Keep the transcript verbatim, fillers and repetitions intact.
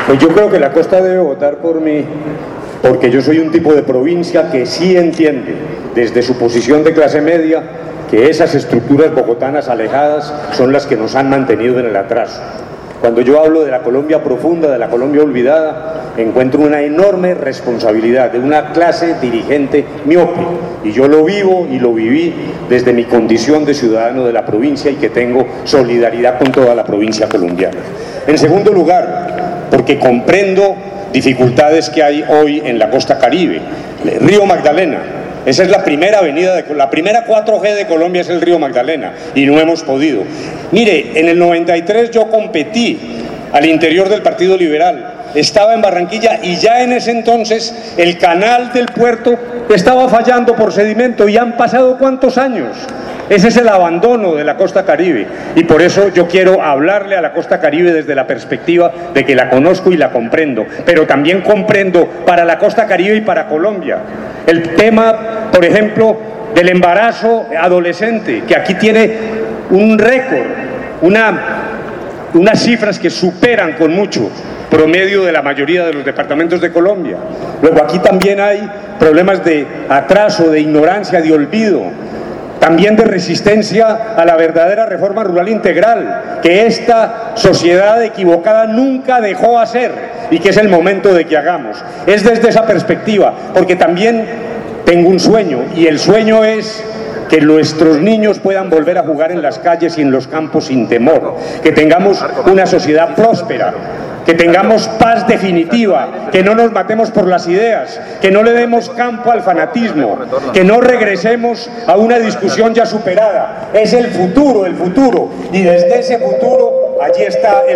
Pues yo creo que la costa debe votar por mí, porque yo soy un tipo de provincia que sí entiende, desde su posición de clase media, que esas estructuras bogotanas alejadas son las que nos han mantenido en el atraso. Cuando yo hablo de la Colombia profunda, de la Colombia olvidada, encuentro una enorme responsabilidad de una clase dirigente miope, y yo lo vivo y lo viví desde mi condición de ciudadano de la provincia y que tengo solidaridad con toda la provincia colombiana. En segundo lugar, porque comprendo dificultades que hay hoy en la costa Caribe. Río Magdalena, esa es la primera avenida, de, la primera cuatro G de Colombia es el río Magdalena, y no hemos podido. Mire, en el noventa y tres yo competí al interior del Partido Liberal, estaba en Barranquilla y ya en ese entonces el canal del puerto estaba fallando por sedimento, y han pasado ¿cuántos años? Ese es el abandono de la costa Caribe, y por eso yo quiero hablarle a la costa Caribe desde la perspectiva de que la conozco y la comprendo, pero también comprendo para la costa Caribe y para Colombia el tema, por ejemplo, del embarazo adolescente, que aquí tiene un récord, una, unas cifras que superan con mucho promedio de la mayoría de los departamentos de Colombia. Luego aquí también hay problemas de atraso, de ignorancia, de olvido, también de resistencia a la verdadera reforma rural integral, que esta sociedad equivocada nunca dejó hacer y que es el momento de que hagamos. Es desde esa perspectiva, porque también tengo un sueño, y el sueño es que nuestros niños puedan volver a jugar en las calles y en los campos sin temor, que tengamos una sociedad próspera, que tengamos paz definitiva, que no nos matemos por las ideas, que no le demos campo al fanatismo, que no regresemos a una discusión ya superada. Es el futuro, el futuro, y desde ese futuro allí está el